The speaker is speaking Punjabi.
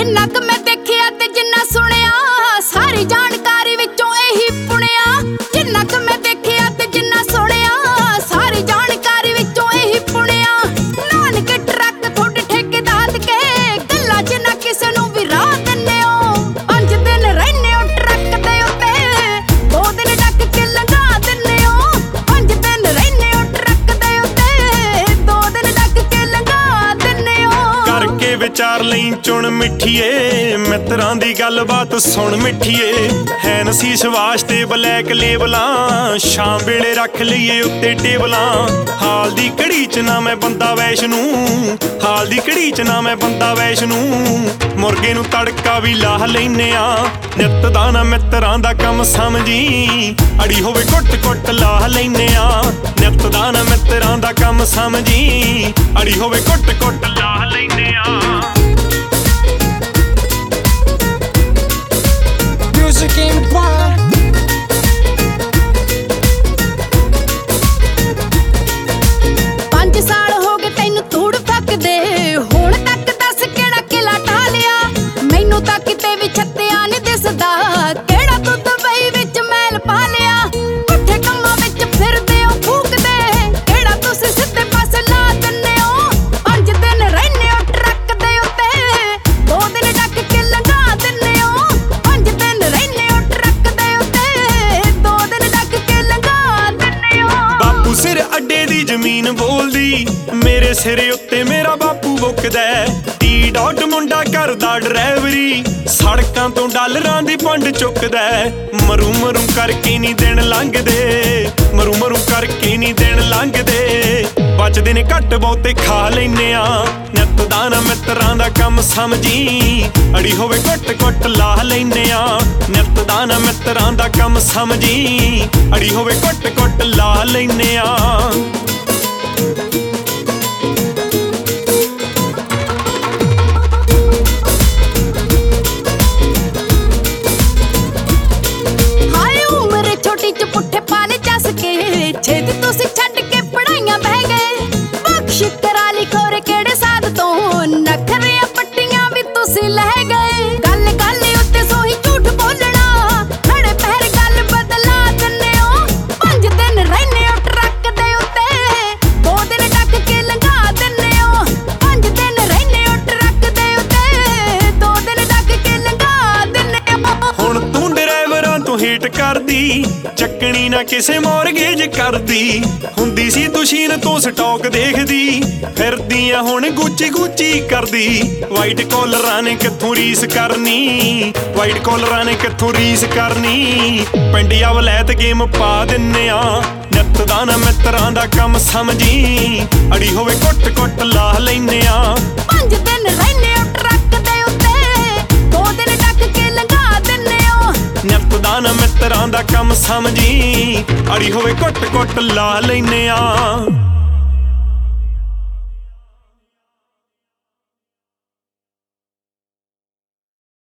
ਜਿੰਨਾ ਕੁ ਮੈਂ ਦੇਖਿਆ ਤੇ ਜਿੰਨਾ ਸੁਣਿਆ, ਸਾਰੀ ਜਾਣਕਾਰੀ ਵਿੱਚੋਂ ਇਹੀ ਪੁਣਿਆ। ਜਿੰਨਾ ਕੁ ਮੈਂ ਦੇਖਿਆ ਤੇ ਜਿੰਨਾ ਸੁਣਿਆ, ਸਾਰੀ ਜਾਣਕਾਰੀ ਵਿੱਚੋਂ ਇਹੀ ਪੁਣਿਆ। ਨਾਨਕ ਟਰੱਕ ਤੁਹਾਡੇ ਠੇਕੇਦਾਰ ਕੇ ਗੱਲਾਂ ਚ ਨਾ ਕਿਸੇ ਨੂੰ ਵੀ ਰਾਹ ਦਿੰਦੇ ਹੋ। 5 ਦਿਨ ਰਹਿੰਦੇ ਹੋ ਟਰੱਕ ਦੇ ਉੱਤੇ, 2 ਦਿਨ ਡੱਕ ਕੇ ਲੰਘਾ ਦਿੰਦੇ ਹੋ। 5 ਦਿਨ ਰਹਿੰਦੇ ਹੋ ਟਰੱਕ ਦੇ ਉੱਤੇ, 2 ਦਿਨ ਡੱਕ ਕੇ ਲੰਘਾ ਦਿੰਦੇ ਹੋ। ਕਰਕੇ ਵਿਚਾਰ ਲਈ ਚੁਣ ਮਿੱਠੀਏ, ਮਿੱਤਰਾਂ ਦੀ ਗੱਲਬਾਤ ਸੁਣ ਮਿੱਠੀਏ। ਹੈ ਨਸੀਸ ਵਾਸਤੇ ਬਲੈਕ ਲੇਬਲਾਂ, ਸ਼ਾਮ ਵੇਲੇ ਰੱਖ ਲਈਏ ਉੱਤੇ ਟੇਬਲਾਂ। ਹਾਲ ਦੀ ਘੜੀ ਚ ਨਾ ਮੈਂ ਬੰਦਾ ਵੈਸ਼ਨੂੰ, ਹਾਲ ਦੀ ਘੜੀ ਚ ਨਾ ਮੈਂ ਬੰਦਾ ਵੈਸ਼ਨੂੰ। ਮੁਰਗੇ ਨੂੰ ਤੜਕਾ ਵੀ ਲਾਹ ਲੈਨੇ ਆ, ਨਿੱਤ ਦਾ ਨਾ ਮਿੱਤਰਾਂ ਦਾ ਕੰਮ ਸਮਝੀ। ਅੜੀ ਹੋਵੇ ਕੁੱਟ ਕੁੱਟ ਲਾਹ ਲੈਨੇ ਆ, ਨਿੱਤ ਦਾ ਨਾ ਮਿੱਤਰਾਂ ਦਾ ਕੰਮ ਸਮਝੀ। ਅੜੀ ਹੋਵੇ ਕੁੱਟ ਕੁੱਟ ਲਾਹ ਲੈਨੇ ਆ। Music Empire. 5 ਸਾਲ ਹੋ ਗਏ ਤੈਨੂੰ ਧੂੜ ਫੱਕਦੇ, ਹੁਣ ਤੱਕ ਦੱਸ ਕਿਹੜਾ ਕਿਲਾ ਢਾਲਿਆ। ਮੈਨੂੰ ਤਾਂ ਕਿਤੇ ਵੀ ਛੱਤਿਆ ਨੀ ਦਿਸਦਾ, ਕਿਹੜਾ ਤੂੰ ਦੁਬਈ ਵਿੱਚ ਮੈਲ ਪਾ ਲਿਆ। ਪੁੱਠੇ ਕੰਮਾਂ ਵਿੱਚ ਫਿਰਦੇ ਹੋ ਫੂਕਦੇ, ਕਿਹੜਾ ਤੁਸੀਂ ਸਿੱਧੇ ਪਾਸੇ ਲਾ ਦਿੰਦੇ ਹੋ। 5 ਦਿਨ ਰਹਿੰਦੇ ਹੋ ਟਰੱਕ ਦੇ ਉੱਤੇ, 2 ਦਿਨ ਡੱਕ ਕੇ ਲੰਘਾ ਦਿੰਦੇ ਹੋ। 5 ਦਿਨ ਰਹਿੰਦੇ ਹੋ ਟਰੱਕ ਦੇ ਉੱਤੇ, 2 ਦਿਨ ਡੱਕ ਕੇ ਲੰਘਾ ਦਿੰਦੇ ਹੋ। ਬਾਪੂ ਸਿਰ ਅੱਡੇ ਦੀ ਜ਼ਮੀਨ ਬੋਲਦੀ, ਮੇਰੇ ਸਿਰੇ ਉੱਤੇ ਮੇਰਾ ਬਾਪੂ ਬੁੱਕਦਾ। ਟੀ ਡਾਟ ਮੁੰਡਾ ਕਰਦਾ ਡਰਾਈਵਰੀ, ਸੜਕਾਂ ਤੋਂ ਡਾਲਰਾਂ ਦੀ ਪੰਡ ਚੁੱਕਦਾ। ਮਰੂ ਮਰੂ ਕਰਕੇ ਨੀ ਦਿਨ ਲੰਘਦੇ, ਮਰੂ ਮਰੂ ਕਰਕੇ ਨੀ ਦਿਨ ਲੰਘਦੇ। ਬਚਦੇ ਨੇ ਘੱਟ ਬਹੁਤੇ ਖਾ ਲੈਨੇ ਆ, ਨਿੱਤ ਦਾ ਨਾ ਮਿੱਤਰਾਂ ਦਾ ਕੰਮ ਸਮਝੀ। ਅੜੀ ਹੋਵੇ ਕੁੱਟ ਕੁੱਟ ਲਾਹ ਲੈਨੇ ਆ, ਨਿੱਤ ਦਾ ਨਾ ਮਿੱਤਰਾਂ ਦਾ ਕੰਮ ਸਮਝੀ। ਅੜੀ ਹੋਵੇ ਕੁੱਟ ਕੁੱਟ ਲਾਹ ਲੈਨੇ ਆ। ਹਾਏ ਉਮਰ ਛੋਟੀ ਚ ਪੁੱਠੇ ਪਾਲੇ ਚੱਸ ਕੇ, ਛੇਤੀ ਤੁਸੀਂ ਛੱਡ ਕੇ ਪੜਾਈਆਂ ਬਹਿ ਗਏ। ਬਖਸ਼ ਕਰਾ ਲਈ ਖੋਰੇ ਕਿਹੜੇ ਸਾਧ ਤੋਂ, ਨਖਰਿਆਂ ਪੱਟੀਆਂ ਵੀ ਤੁਸੀਂ ਲੈ ਗਏ। ਗੱਲ ਗੱਲ ਉੱਤੇ ਸੋਹੀ ਝੂਠ ਬੋਲਣਾ, ਖੜੇ ਪੈਰ ਗੱਲ ਬਦਲਾ ਦਿੰਦੇ ਹੋ। 5 ਦਿਨ ਰਹਿੰਦੇ ਹੋ ਟਰੱਕ ਦੇ ਉੱਤੇ, 2 ਦਿਨ ਡੱਕ ਕੇ ਲੰਘਾ ਦਿੰਦੇ ਹੋ। 5 ਦਿਨ ਰਹਿੰਦੇ ਹੋ ਟਰੱਕ ਦੇ ਉੱਤੇ, 2 ਦਿਨ ਡੱਕ ਕੇ ਲੰਘਾ ਦਿੰਦੇ ਹੋ। ਹੁਣ ਤੂੰ ਡਰਾਈਵਰਾਂ ਤੋਂ ਹੀਟ ਕਰਦੀ, ਚੱਕਣੀ ਨਾ ਕਿਸੇ ਮੌਰਗੇਜ ਕਰਦੀ। ਹੁੰਦੀ ਸੀ ਤੁਸ਼ੀਨ ਤੋਂ ਸਟਾਕ ਦੇਖਦੀ, ਫਿਰਦੀਆਂ ਹੁਣ ਗੁੱਚੀ ਗੁੱਚੀ ਕਰਦੀ। ਵਾਈਟ ਕਾਲਰਾਂ ਨੇ ਕਿੱਥੋਂ ਰੀਸ ਕਰਨੀ, ਵਾਈਟ ਕਾਲਰਾਂ ਨੇ ਕਿੱਥੋਂ ਰੀਸ ਕਰਨੀ। ਪਿੰਡੀਆਂ ਵਲੈਤ ਗੇਮ ਪਾ ਦਿੰਨੇ ਆ, ਨਿੱਤ ਦਾ ਨਾ ਮਿੱਤਰਾਂ ਦਾ ਕੰਮ ਸਮਝੀ। ਅੜੀ ਹੋਵੇ ਕੁੱਟ ਕੁੱਟ ਲਾਹ ਲੈਨੇ ਆ। 5 ਦਿਨ ਰਹਿੰਦੇ ਹੋ ਟਰੱਕ ਦੇ ਉੱਤੇ, 2 ਦਿਨ ਡੱਕ ਕੇ ਲੰਘਾ ਦਿੰਦੇ ਹੋ। ਨਿੱਤ ਦਾ ਨਾ ਮਿੱਤਰਾਂ ਦਾ ਕੰਮ ਸਮਝੀ। ਅੜੀ ਹੋਵੇ ਕੁੱਟ ਕੁੱਟ ਲਾਹ ਲੈਨੇ ਆ।